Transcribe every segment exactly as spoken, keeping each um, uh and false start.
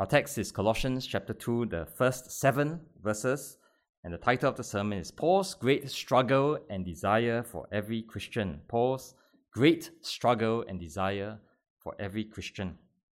Our text is Colossians chapter two, the first seven verses, and the title of the sermon is Paul's Great Struggle and Desire for Every Christian. Paul's Great Struggle and Desire for Every Christian.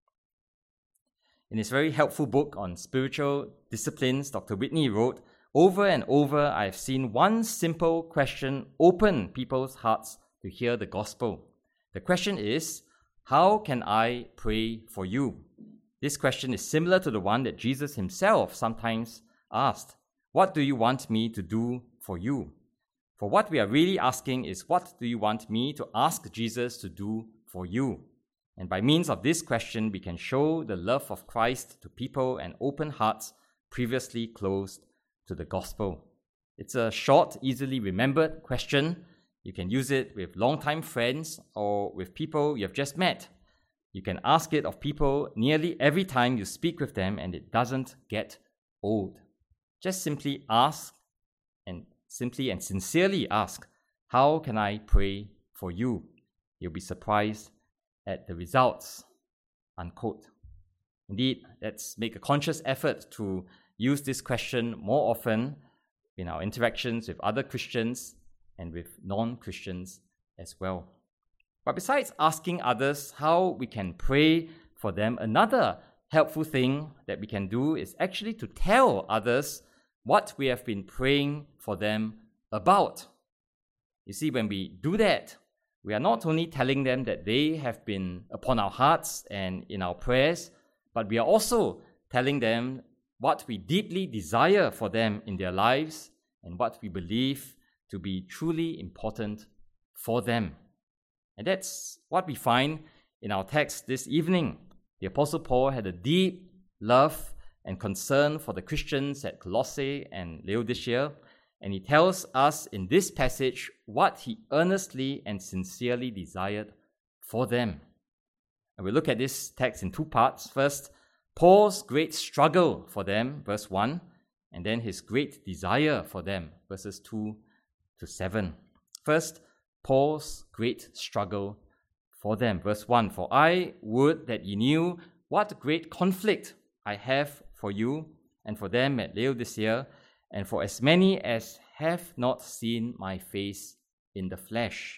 In his very helpful book on spiritual disciplines, Doctor Whitney wrote, "Over and over, I have seen one simple question open people's hearts to hear the gospel. The question is, how can I pray for you?" This question is similar to the one that Jesus himself sometimes asked. What do you want me to do for you? For what we are really asking is, what do you want me to ask Jesus to do for you? And by means of this question, we can show the love of Christ to people and open hearts previously closed to the gospel. It's a short, easily remembered question. You can use it with longtime friends or with people you have just met. You can ask it of people nearly every time you speak with them, and it doesn't get old. Just simply ask, and simply and sincerely ask, how can I pray for you? You'll be surprised at the results. Unquote. Indeed, let's make a conscious effort to use this question more often in our interactions with other Christians and with non-Christians as well. But besides asking others how we can pray for them, another helpful thing that we can do is actually to tell others what we have been praying for them about. You see, when we do that, we are not only telling them that they have been upon our hearts and in our prayers, but we are also telling them what we deeply desire for them in their lives and what we believe to be truly important for them. And that's what we find in our text this evening. The Apostle Paul had a deep love and concern for the Christians at Colossae and Laodicea, and he tells us in this passage what he earnestly and sincerely desired for them. And we'll look at this text in two parts. First, Paul's great struggle for them, verse one, and then his great desire for them, verses two to seven. First, Paul's great struggle for them, verse one, "For I would that ye knew what great conflict I have for you and for them at Laodicea, and for as many as have not seen my face in the flesh."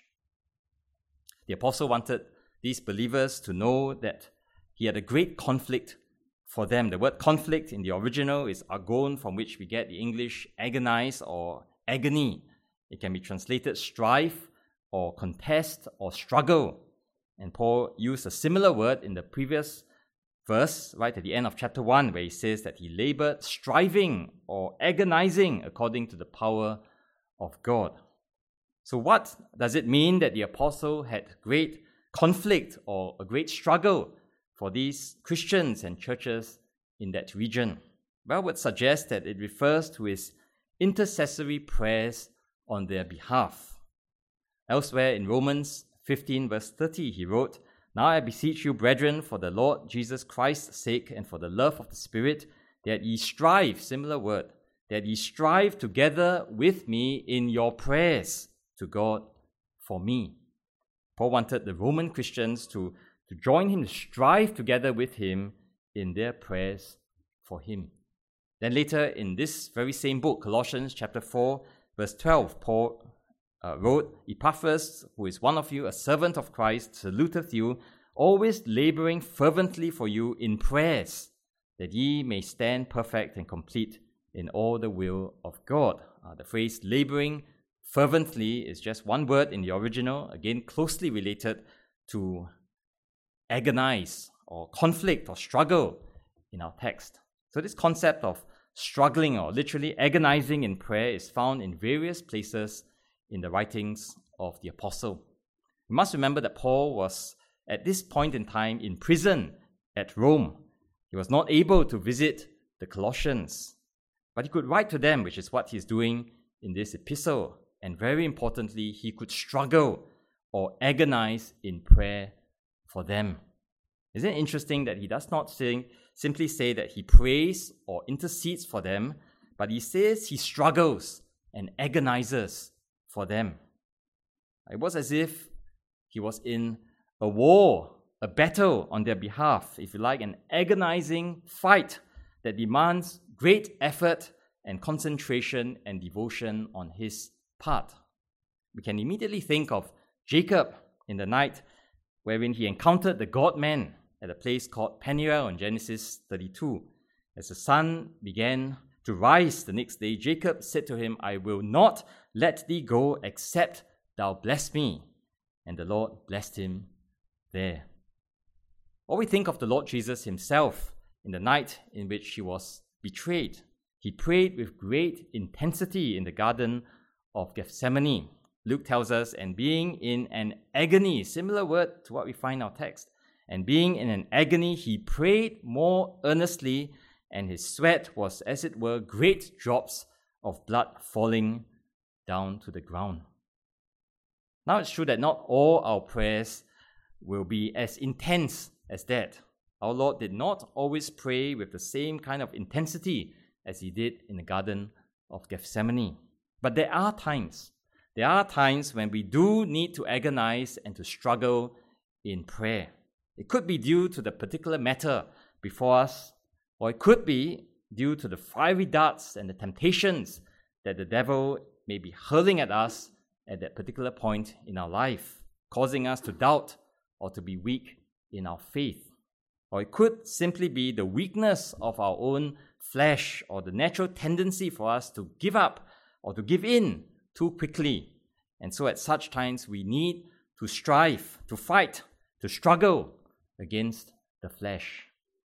The apostle wanted these believers to know that he had a great conflict for them. The word conflict in the original is agon, from which we get the English agonize or agony. It can be translated strife or contest or struggle. And Paul used a similar word in the previous verse, right at the end of chapter one, where he says that he labored striving or agonizing according to the power of God. So what does it mean that the apostle had great conflict or a great struggle for these Christians and churches in that region? Well, I would suggest that it refers to his intercessory prayers on their behalf. Elsewhere in Romans fifteen verse thirty, he wrote, "Now I beseech you, brethren, for the Lord Jesus Christ's sake and for the love of the Spirit, that ye strive," similar word, "that ye strive together with me in your prayers to God for me." Paul wanted the Roman Christians to, to join him, to strive together with him in their prayers for him. Then later in this very same book, Colossians chapter four, verse twelve, Paul Uh, wrote, "Epaphras, who is one of you, a servant of Christ, saluteth you, always laboring fervently for you in prayers, that ye may stand perfect and complete in all the will of God." Uh, the phrase laboring fervently is just one word in the original, again closely related to agonize or conflict or struggle in our text. So this concept of struggling or literally agonizing in prayer is found in various places in the writings of the apostle. We must remember that Paul was at this point in time in prison at Rome. He was not able to visit the Colossians, but he could write to them, which is what he's doing in this epistle. And very importantly, he could struggle or agonize in prayer for them. Isn't it interesting that he does not sing, simply say that he prays or intercedes for them, but he says he struggles and agonizes for them. It was as if he was in a war a battle on their behalf, if you like, an agonizing fight that demands great effort and concentration and devotion on his part. We can immediately think of Jacob in the night wherein he encountered the God-man at a place called Peniel in Genesis thirty-two. As the sun began to rise the next day, Jacob said to him, I will not let thee go except thou bless me. And the Lord blessed him there. Or we think of the Lord Jesus himself in the night in which he was betrayed. He prayed with great intensity in the Garden of Gethsemane. Luke tells us, and being in an agony, similar word to what we find in our text, and being in an agony, he prayed more earnestly, and his sweat was, as it were, great drops of blood falling down to the ground. Now, it's true that not all our prayers will be as intense as that. Our Lord did not always pray with the same kind of intensity as he did in the Garden of Gethsemane. But there are times, there are times when we do need to agonize and to struggle in prayer. It could be due to the particular matter before us, or it could be due to the fiery darts and the temptations that the devil may be hurling at us at that particular point in our life, causing us to doubt or to be weak in our faith. Or it could simply be the weakness of our own flesh or the natural tendency for us to give up or to give in too quickly. And so at such times we need to strive, to fight, to struggle against the flesh.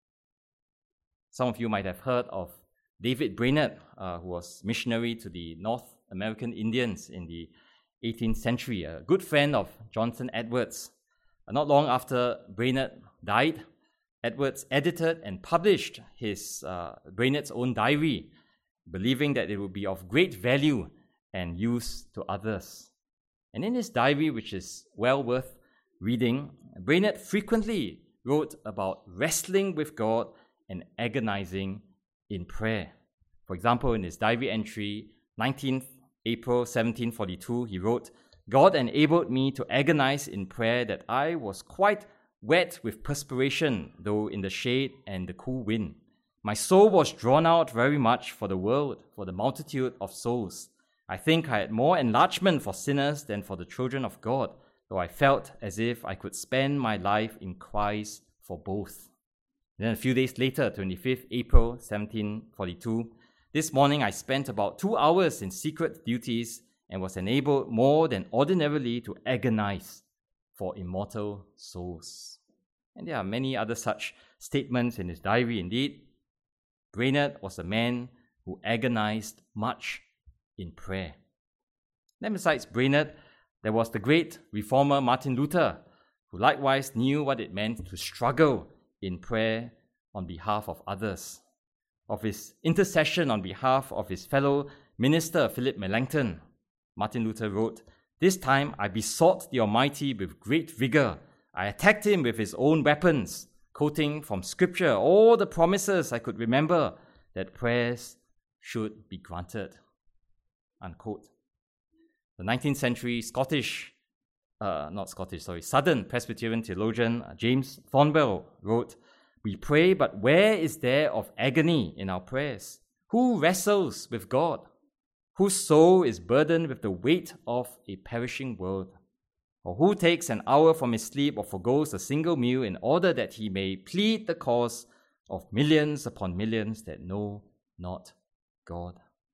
Some of you might have heard of David Brainerd, uh, who was missionary to the North American Indians in the eighteenth century, a good friend of Jonathan Edwards. Uh, not long after Brainerd died, Edwards edited and published his uh, Brainerd's own diary, believing that it would be of great value and use to others. And in his diary, which is well worth reading, Brainerd frequently wrote about wrestling with God and agonizing in prayer. For example, in his diary entry, nineteenth April seventeen forty-two, he wrote, God enabled me to agonize in prayer that I was quite wet with perspiration, though in the shade and the cool wind. My soul was drawn out very much for the world, for the multitude of souls. I think I had more enlargement for sinners than for the children of God, though I felt as if I could spend my life in cries for both. And then a few days later, twenty-fifth April seventeen forty-two, this morning I spent about two hours in secret duties and was enabled more than ordinarily to agonize for immortal souls. And there are many other such statements in his diary. Indeed, Brainerd was a man who agonized much in prayer. Then besides Brainerd, there was the great reformer Martin Luther, who likewise knew what it meant to struggle in prayer on behalf of others. Of his intercession on behalf of his fellow minister Philip Melanchthon, Martin Luther wrote, This time I besought the Almighty with great vigor. I attacked him with his own weapons, quoting from Scripture all the promises I could remember that prayers should be granted. Unquote. The nineteenth century Scottish, uh, not Scottish, sorry, Southern Presbyterian theologian James Thornwell wrote, We pray, but where is there of agony in our prayers? Who wrestles with God? Whose soul is burdened with the weight of a perishing world? Or who takes an hour from his sleep or forgoes a single meal in order that he may plead the cause of millions upon millions that know not God?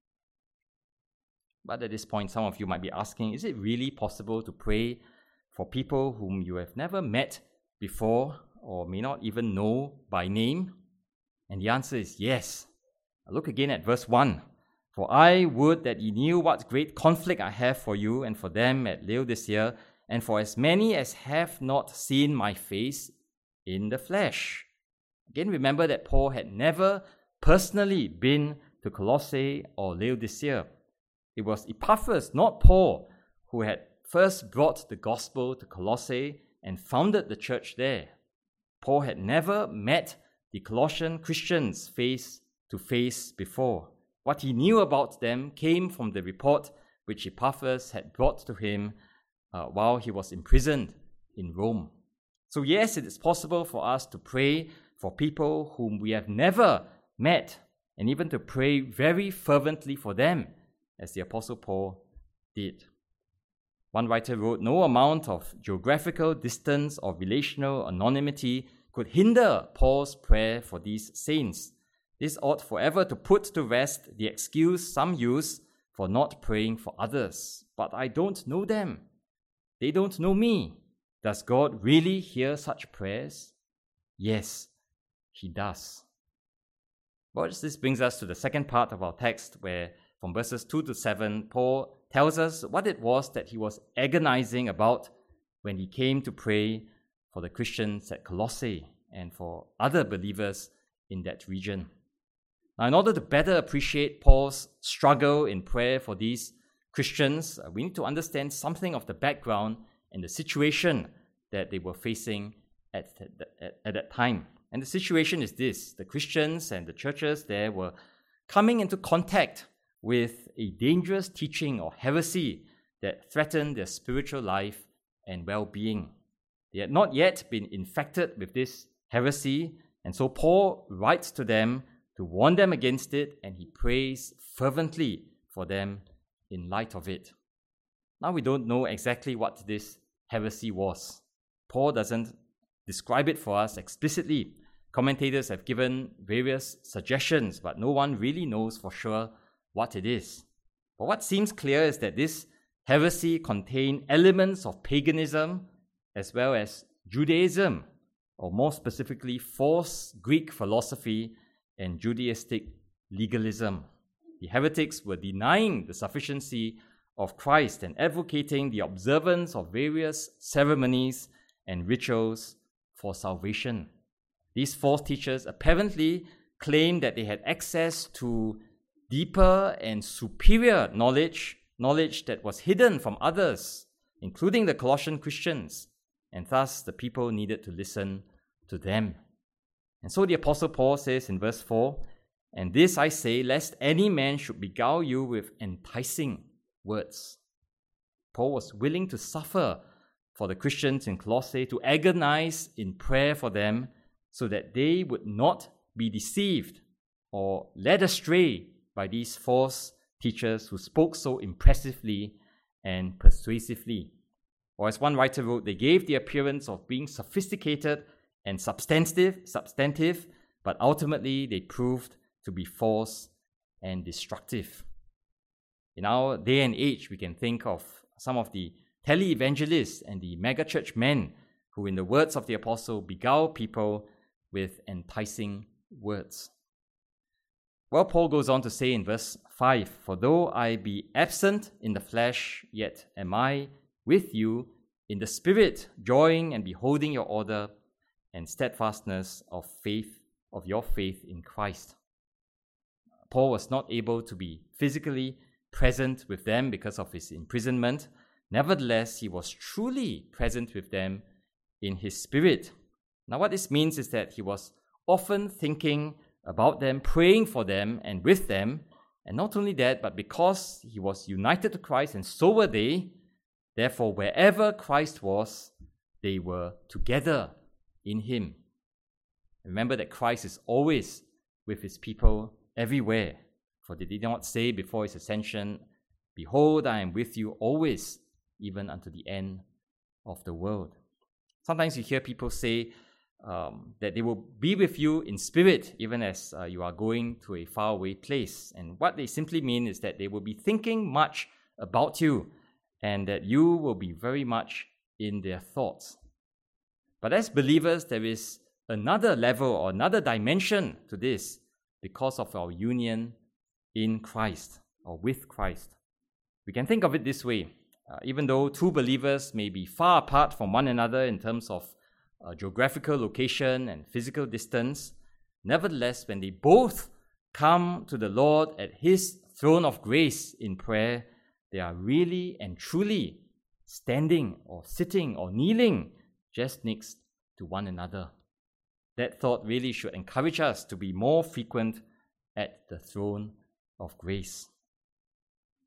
But at this point, some of you might be asking, is it really possible to pray for people whom you have never met before or may not even know by name? And the answer is yes. Look again at verse one. For I would that ye knew what great conflict I have for you and for them at Laodicea, and for as many as have not seen my face in the flesh. Again, remember that Paul had never personally been to Colossae or Laodicea. It was Epaphras, not Paul, who had first brought the gospel to Colossae and founded the church there. Paul had never met the Colossian Christians face to face before. What he knew about them came from the report which Epaphras had brought to him uh, while he was imprisoned in Rome. So yes, it is possible for us to pray for people whom we have never met, and even to pray very fervently for them, as the Apostle Paul did. One writer wrote, "No amount of geographical distance or relational anonymity could hinder Paul's prayer for these saints. This ought forever to put to rest the excuse some use for not praying for others. But I don't know them. They don't know me. Does God really hear such prayers? Yes, He does." Well, this brings us to the second part of our text, where from verses two to seven, Paul tells us what it was that he was agonizing about when he came to pray for the Christians at Colossae and for other believers in that region. Now, in order to better appreciate Paul's struggle in prayer for these Christians, we need to understand something of the background and the situation that they were facing at, at, at that time. And the situation is this: the Christians and the churches there were coming into contact with a dangerous teaching or heresy that threatened their spiritual life and well-being. They had not yet been infected with this heresy, and so Paul writes to them to warn them against it, and he prays fervently for them in light of it. Now, we don't know exactly what this heresy was. Paul doesn't describe it for us explicitly. Commentators have given various suggestions, but no one really knows for sure what it is. But what seems clear is that this heresy contained elements of paganism as well as Judaism, or more specifically, false Greek philosophy and Judaistic legalism. The heretics were denying the sufficiency of Christ and advocating the observance of various ceremonies and rituals for salvation. These false teachers apparently claimed that they had access to deeper and superior knowledge, knowledge that was hidden from others, including the Colossian Christians, and thus the people needed to listen to them. And so the Apostle Paul says in verse four, "And this I say, lest any man should beguile you with enticing words." Paul was willing to suffer for the Christians in Colossae, to agonize in prayer for them, so that they would not be deceived or led astray by these false teachers who spoke so impressively and persuasively. Or as one writer wrote, they gave the appearance of being sophisticated and substantive, substantive, but ultimately they proved to be false and destructive. In our day and age, we can think of some of the tele-evangelists and the megachurch men who, in the words of the apostle, beguile people with enticing words. Well, Paul goes on to say in verse five, "For though I be absent in the flesh, yet am I with you in the spirit, joying and beholding your order and steadfastness of faith, of your faith in Christ." Paul was not able to be physically present with them because of his imprisonment. Nevertheless, he was truly present with them in his spirit. Now, what this means is that he was often thinking about them, praying for them and with them. And not only that, but because he was united to Christ and so were they, therefore, wherever Christ was, they were together in him. Remember that Christ is always with his people everywhere. For did he not say before his ascension, "Behold, I am with you always, even unto the end of the world"? Sometimes you hear people say um, that they will be with you in spirit, even as uh, you are going to a faraway place. And what they simply mean is that they will be thinking much about you, and that you will be very much in their thoughts. But as believers, there is another level or another dimension to this because of our union in Christ or with Christ. We can think of it this way. Uh, even though two believers may be far apart from one another in terms of uh, geographical location and physical distance, nevertheless, when they both come to the Lord at His throne of grace in prayer, they are really and truly standing or sitting or kneeling just next to one another. That thought really should encourage us to be more frequent at the throne of grace.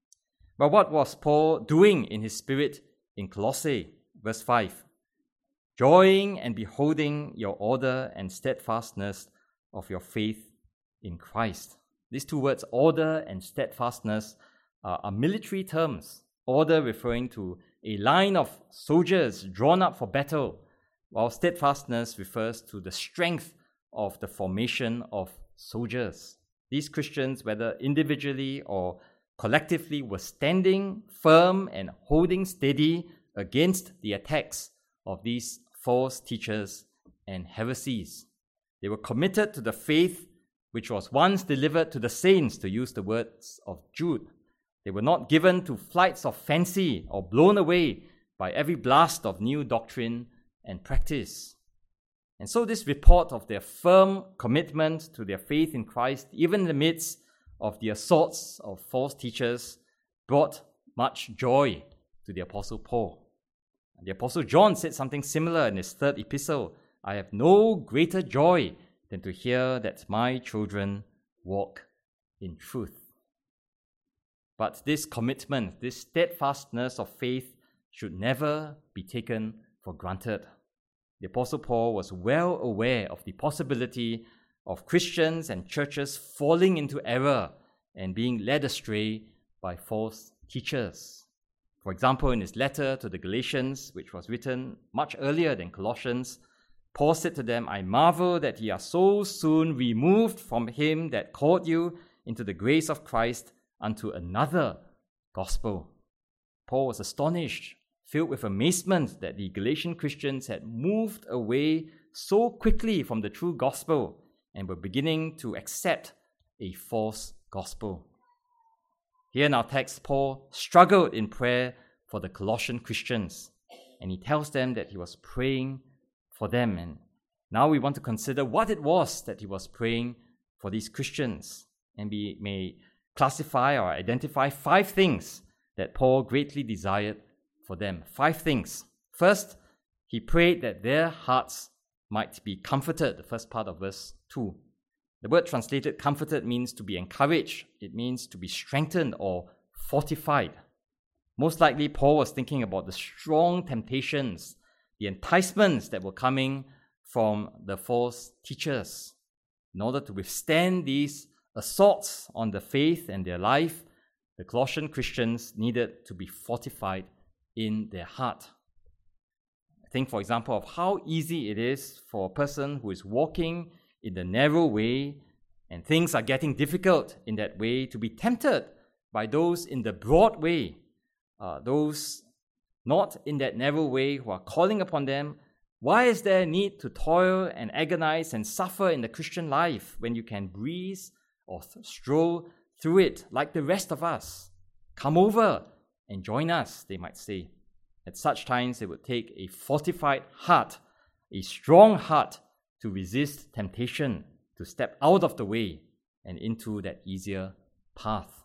But what was Paul doing in his spirit in Colossae? Verse five. joying and beholding your order and steadfastness of your faith in Christ. These two words, order and steadfastness, uh, are military terms. Order referring to a line of soldiers drawn up for battle, while steadfastness refers to the strength of the formation of soldiers. These Christians, whether individually or collectively, were standing firm and holding steady against the attacks of these false teachers and heresies. They were committed to the faith which was once delivered to the saints, to use the words of Jude. They were not given to flights of fancy or blown away by every blast of new doctrine and practice. And so this report of their firm commitment to their faith in Christ, even in the midst of the assaults of false teachers, brought much joy to the Apostle Paul. The Apostle John said something similar in his third epistle. I have no greater joy than to hear that my children walk in truth. But this commitment, this steadfastness of faith should never be taken for granted. The Apostle Paul was well aware of the possibility of Christians and churches falling into error and being led astray by false teachers. For example, in his letter to the Galatians, which was written much earlier than Colossians, Paul said to them, I marvel that ye are so soon removed from him that called you into the grace of Christ unto another gospel. Paul was astonished, filled with amazement that the Galatian Christians had moved away so quickly from the true gospel and were beginning to accept a false gospel. Here in our text, Paul struggled in prayer for the Colossian Christians, and he tells them that he was praying for them. And now we want to consider what it was that he was praying for these Christians, and we may classify or identify five things that Paul greatly desired for them. Five things. First, he prayed that their hearts might be comforted, the first part of verse two. The word translated comforted means to be encouraged. It means to be strengthened or fortified. Most likely, Paul was thinking about the strong temptations, the enticements that were coming from the false teachers. In order to withstand these assaults on the faith and their life, the Colossian Christians needed to be fortified in their heart. Think, for example, of how easy it is for a person who is walking in the narrow way and things are getting difficult in that way to be tempted by those in the broad way, uh, those not in that narrow way who are calling upon them. Why is there a need to toil and agonize and suffer in the Christian life when you can breeze or th- stroll through it like the rest of us? Come over and join us, they might say. At such times, it would take a fortified heart, a strong heart, to resist temptation, to step out of the way and into that easier path.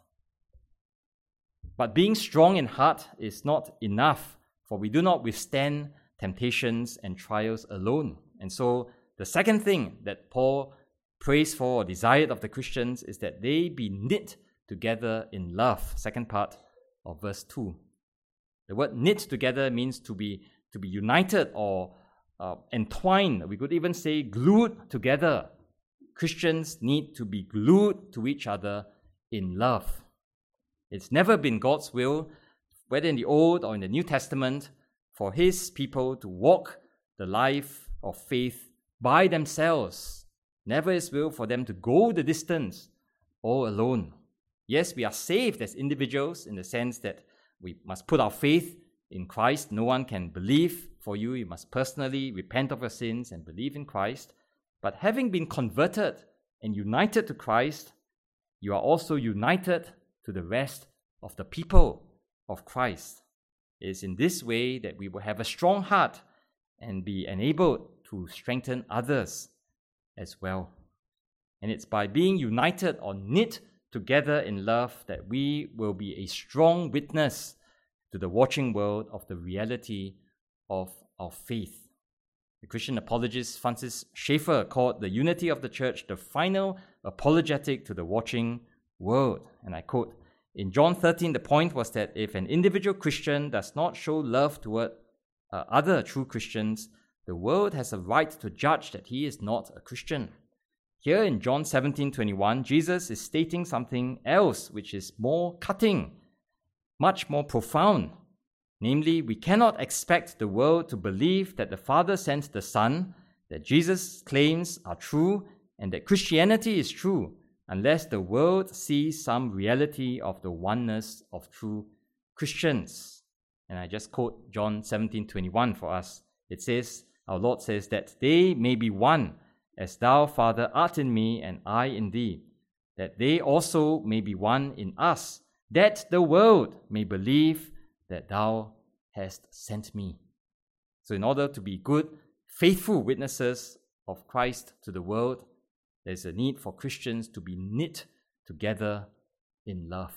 But being strong in heart is not enough, for we do not withstand temptations and trials alone. And so the second thing that Paul prays for or desired of the Christians is that they be knit together in love. Second part of verse two. The word knit together means to be to be united or uh, entwined. We could even say glued together. Christians need to be glued to each other in love. It's never been God's will, whether in the Old or in the New Testament, for His people to walk the life of faith by themselves. Never His will for them to go the distance all alone. Yes, we are saved as individuals in the sense that we must put our faith in Christ. No one can believe for you. You must personally repent of your sins and believe in Christ. But having been converted and united to Christ, you are also united to the rest of the people of Christ. It is in this way that we will have a strong heart and be enabled to strengthen others as well. And it's by being united or knit together in love that we will be a strong witness to the watching world of the reality of our faith. The Christian apologist Francis Schaeffer called the unity of the church the final apologetic to the watching world. And I quote, in John thirteen, the point was that if an individual Christian does not show love toward uh, other true Christians, the world has a right to judge that he is not a Christian. Here in John seventeen twenty-one, Jesus is stating something else which is more cutting, much more profound. Namely, we cannot expect the world to believe that the Father sent the Son, that Jesus' claims are true, and that Christianity is true, unless the world sees some reality of the oneness of true Christians. And I just quote John seventeen twenty-one for us. It says, our Lord says that they may be one, as thou, Father, art in me, and I in thee, that they also may be one in us, that the world may believe that thou hast sent me. So in order to be good, faithful witnesses of Christ to the world, there's a need for Christians to be knit together in love.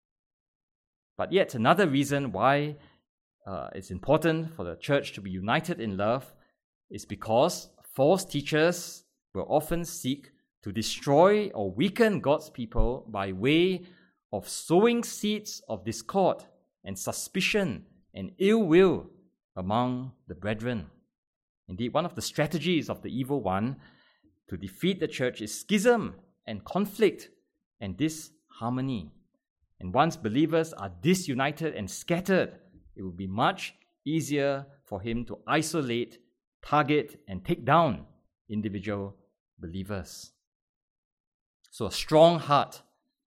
But yet another reason why uh, it's important for the church to be united in love is because false teachers will often seek to destroy or weaken God's people by way of sowing seeds of discord and suspicion and ill will among the brethren. Indeed, one of the strategies of the evil one to defeat the church is schism and conflict and disharmony. And once believers are disunited and scattered, it will be much easier for him to isolate, target, and take down individual believers. So a strong heart,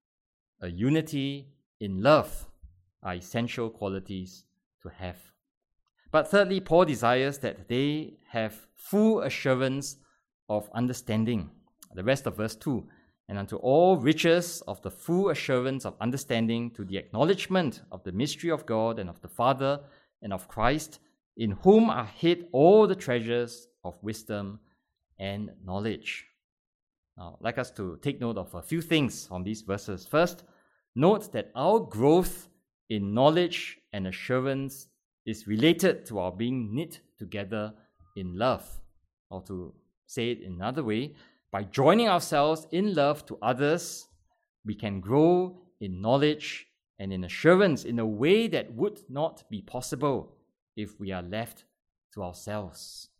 a unity in love are essential qualities to have. But thirdly, Paul desires that they have full assurance of understanding. The rest of verse two, and unto all riches of the full assurance of understanding, to the acknowledgement of the mystery of God and of the Father and of Christ, in whom are hid all the treasures of wisdom and knowledge. Now, I'd like us to take note of a few things from these verses. First, note that our growth in knowledge and assurance is related to our being knit together in love. Or to say it in another way, by joining ourselves in love to others, we can grow in knowledge and in assurance in a way that would not be possible if we are left to ourselves.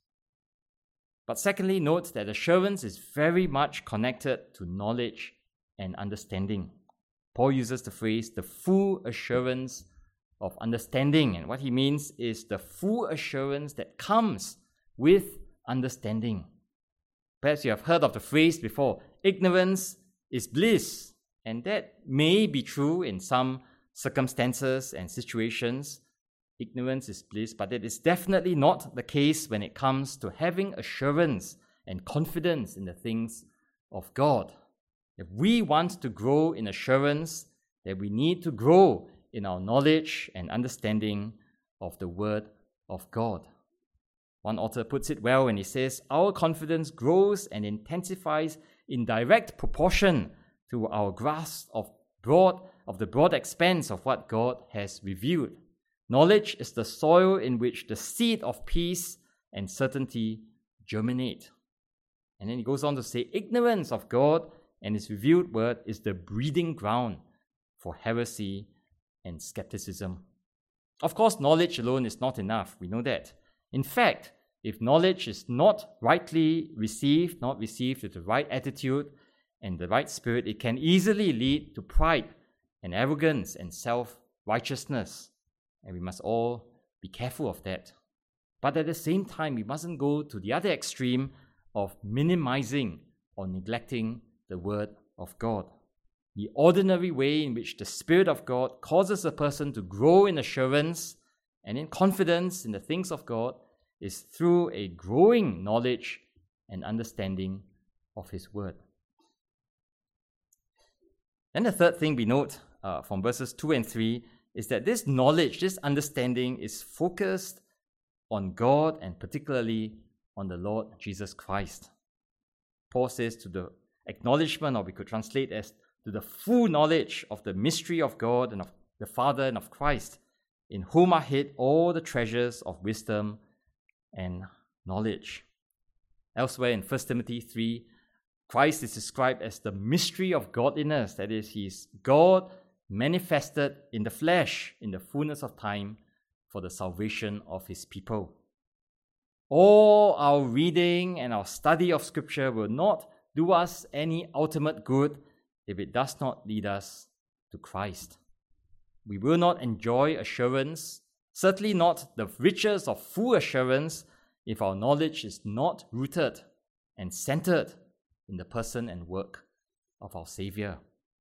But secondly, note that assurance is very much connected to knowledge and understanding. Paul uses the phrase, the full assurance of understanding. And what he means is the full assurance that comes with understanding. Perhaps you have heard of the phrase before, ignorance is bliss. And that may be true in some circumstances and situations. Ignorance is bliss, but it is definitely not the case when it comes to having assurance and confidence in the things of God. If we want to grow in assurance, then we need to grow in our knowledge and understanding of the Word of God. One author puts it well when he says, our confidence grows and intensifies in direct proportion to our grasp of broad of the broad expanse of what God has revealed. Knowledge is the soil in which the seed of peace and certainty germinate. And then he goes on to say, ignorance of God and His revealed word is the breeding ground for heresy and skepticism. Of course, knowledge alone is not enough. We know that. In fact, if knowledge is not rightly received, not received with the right attitude and the right spirit, it can easily lead to pride and arrogance and self-righteousness. And we must all be careful of that. But at the same time, we mustn't go to the other extreme of minimizing or neglecting the Word of God. The ordinary way in which the Spirit of God causes a person to grow in assurance and in confidence in the things of God is through a growing knowledge and understanding of His Word. Then the third thing we note uh, from verses two and three is that this knowledge, this understanding is focused on God and particularly on the Lord Jesus Christ. Paul says to the acknowledgement, or we could translate as to the full knowledge of the mystery of God and of the Father and of Christ, in whom are hid all the treasures of wisdom and knowledge. Elsewhere in First Timothy three, Christ is described as the mystery of godliness, that is, He is God manifested in the flesh in the fullness of time for the salvation of His people. all our reading and our study of Scripture will not do us any ultimate good if it does not lead us to Christ. We will not enjoy assurance, certainly not the riches of full assurance, if our knowledge is not rooted and centered in the person and work of our Savior.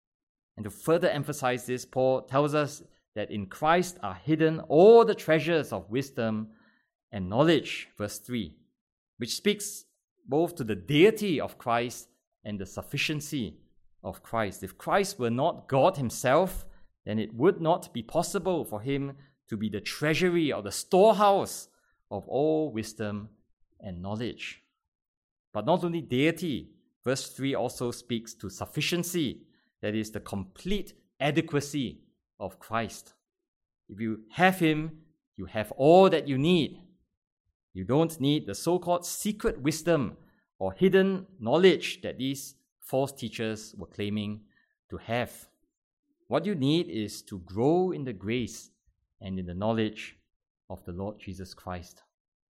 And to further emphasize this, Paul tells us that in Christ are hidden all the treasures of wisdom and knowledge, verse three, which speaks both to the deity of Christ and the sufficiency of Christ. If Christ were not God himself, then it would not be possible for him to be the treasury or the storehouse of all wisdom and knowledge. But not only deity, verse three also speaks to sufficiency, that is, the complete adequacy of Christ. If you have him, you have all that you need. You don't need the so-called secret wisdom or hidden knowledge that these false teachers were claiming to have. What you need is to grow in the grace and in the knowledge of the Lord Jesus Christ.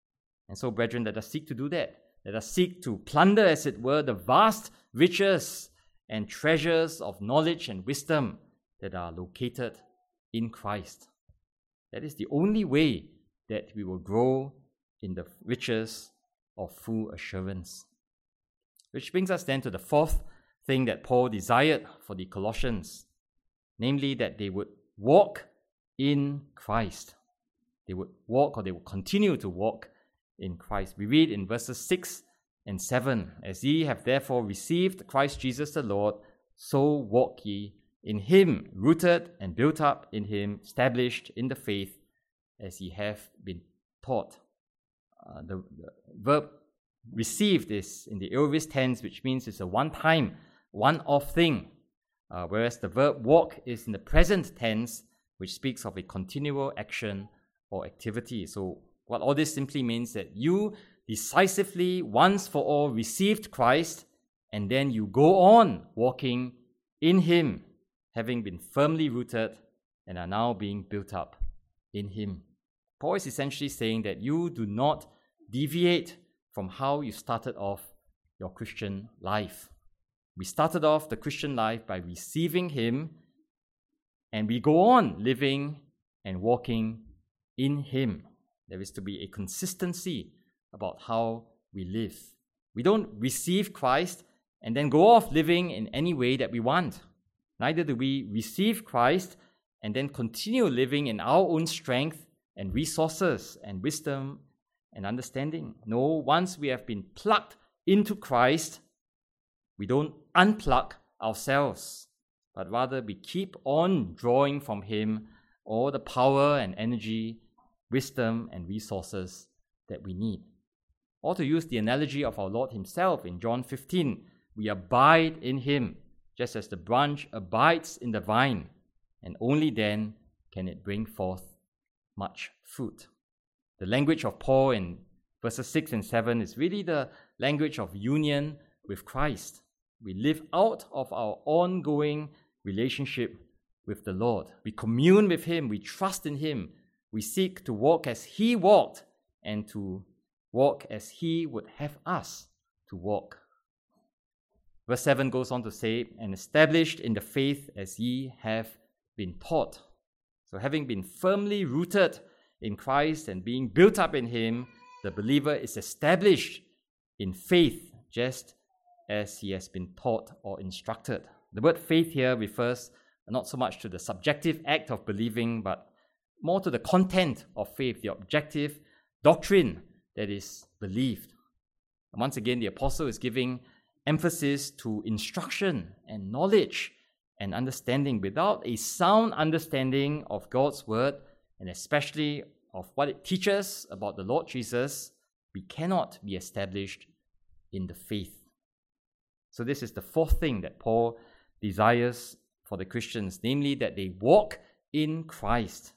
And so, brethren, let us seek to do that. Let us seek to plunder, as it were, the vast riches and treasures of knowledge and wisdom that are located in Christ. That is the only way that we will grow in the riches of full assurance. Which brings us then to the fourth thing that Paul desired for the Colossians, namely that they would walk in Christ. They would walk, or they would continue to walk in Christ. We read in verses six and seven, "As ye have therefore received Christ Jesus the Lord, so walk ye in him, rooted and built up in him, established in the faith, as ye have been taught." Uh, the, the verb received is in the aorist tense, which means it's a one-time, one-off thing, uh, whereas the verb walk is in the present tense, which speaks of a continual action or activity. So what all this simply means that you decisively, once for all, received Christ, and then you go on walking in him, having been firmly rooted and are now being built up in him. Paul is essentially saying that you do not deviate from how you started off your Christian life. We started off the Christian life by receiving him, and we go on living and walking in him. There is to be a consistency about how we live. We don't receive Christ and then go off living in any way that we want. Neither do we receive Christ and then continue living in our own strength and resources and wisdom and understanding. No, once we have been plugged into Christ, we don't unplug ourselves, but rather we keep on drawing from him all the power and energy, wisdom and resources that we need. Or to use the analogy of our Lord himself in John fifteen, we abide in him, just as the branch abides in the vine, and only then can it bring forth much fruit. The language of Paul in verses six and seven is really the language of union with Christ. We live out of our ongoing relationship with the Lord. We commune with him, we trust in him, we seek to walk as he walked and to walk as he would have us to walk. Verse seven goes on to say, "And established in the faith as ye have been taught." So having been firmly rooted in Christ and being built up in him, the believer is established in faith just as he has been taught or instructed. The word faith here refers not so much to the subjective act of believing, but more to the content of faith, the objective doctrine that is believed. And once again, the apostle is giving emphasis to instruction and knowledge and understanding. Without a sound understanding of God's word, and especially of what it teaches about the Lord Jesus, we cannot be established in the faith. So this is the fourth thing that Paul desires for the Christians, namely that they walk in Christ,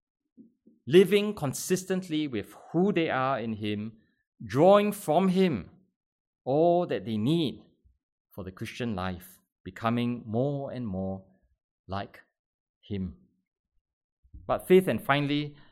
living consistently with who they are in him, drawing from him all that they need for the Christian life, becoming more and more like him. But fifth and finally,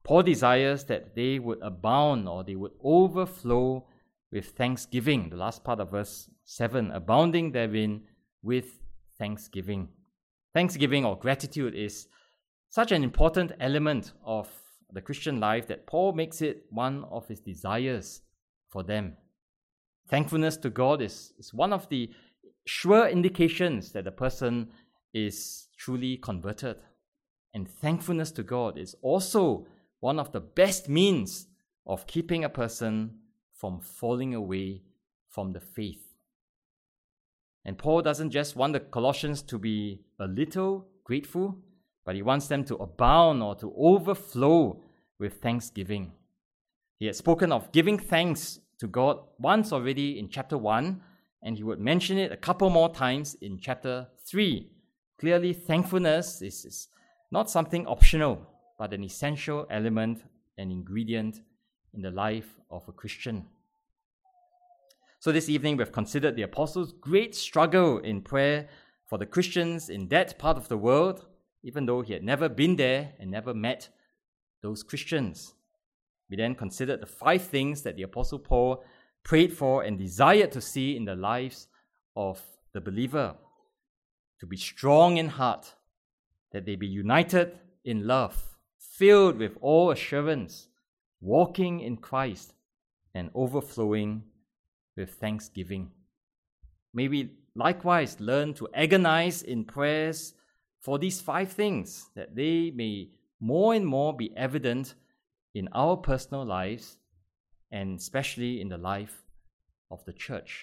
Paul desires that they would abound, or they would overflow with thanksgiving. The last part of verse seven, abounding therein with thanksgiving. Thanksgiving or gratitude is such an important element of the Christian life that Paul makes it one of his desires for them. Thankfulness to God is, is one of the sure indications that the person is truly converted. And thankfulness to God is also one of the best means of keeping a person from falling away from the faith. And Paul doesn't just want the Colossians to be a little grateful, but he wants them to abound or to overflow with thanksgiving. He had spoken of giving thanks to God once already in chapter one, and he would mention it a couple more times in chapter three. Clearly, thankfulness is, is not something optional, but an essential element and ingredient in the life of a Christian. So this evening we've considered the apostles' great struggle in prayer for the Christians in that part of the world, even though he had never been there and never met those Christians. We then considered the five things that the Apostle Paul prayed for and desired to see in the lives of the believer: to be strong in heart, that they be united in love, filled with all assurance, walking in Christ, and overflowing with thanksgiving. May we likewise learn to agonize in prayers for these five things, that they may more and more be evident in our personal lives, and especially in the life of the church.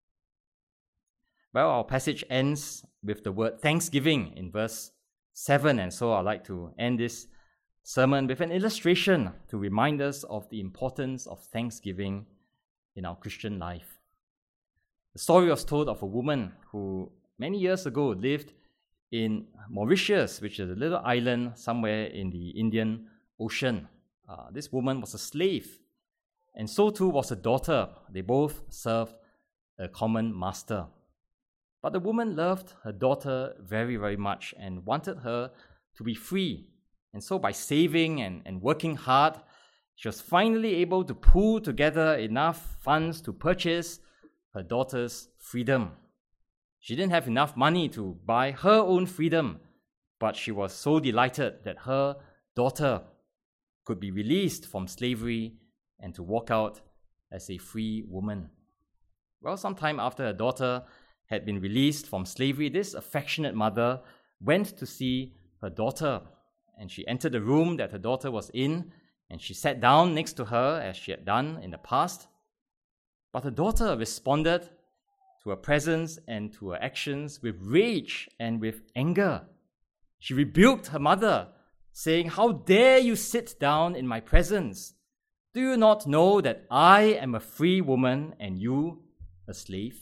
Well, our passage ends with the word thanksgiving in verse seven, and so I'd like to end this sermon with an illustration to remind us of the importance of thanksgiving in our Christian life. The story was told of a woman who many years ago lived in Mauritius, which is a little island somewhere in the Indian Ocean. Uh, this woman was a slave, and so too was her daughter. They both served a common master. But the woman loved her daughter very, very much and wanted her to be free. And so by saving and, and working hard, she was finally able to pool together enough funds to purchase her daughter's freedom. She didn't have enough money to buy her own freedom, but she was so delighted that her daughter could be released from slavery and to walk out as a free woman. Well, sometime after her daughter had been released from slavery, this affectionate mother went to see her daughter, and she entered the room that her daughter was in, and she sat down next to her as she had done in the past. But her daughter responded to her presence and to her actions with rage and with anger. She rebuked her mother, saying, "How dare you sit down in my presence? Do you not know that I am a free woman and you a slave?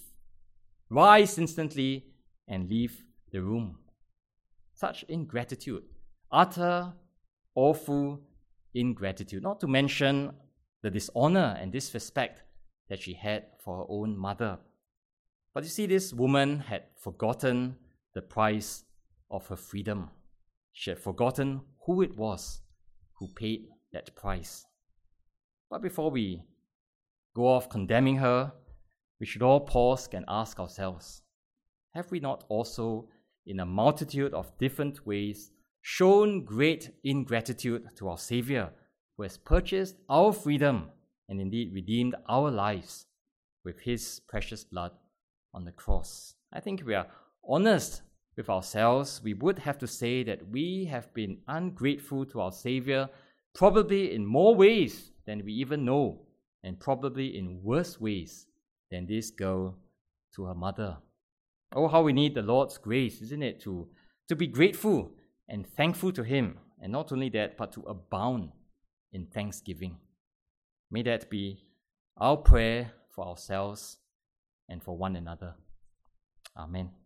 Rise instantly and leave the room." Such ingratitude, utter, awful ingratitude, not to mention the dishonor and disrespect that she had for her own mother. But you see, this woman had forgotten the price of her freedom. She had forgotten who it was who paid that price. But before we go off condemning her, we should all pause and ask ourselves, have we not also, in a multitude of different ways, shown great ingratitude to our Savior, who has purchased our freedom and indeed redeemed our lives with His precious blood on the cross? I think if we are honest with ourselves, we would have to say that we have been ungrateful to our Savior, probably in more ways than we even know, and probably in worse ways than this girl to her mother. Oh, how we need the Lord's grace, isn't it, to, to be grateful and thankful to Him, and not only that, but to abound in thanksgiving. May that be our prayer for ourselves and for one another. Amen.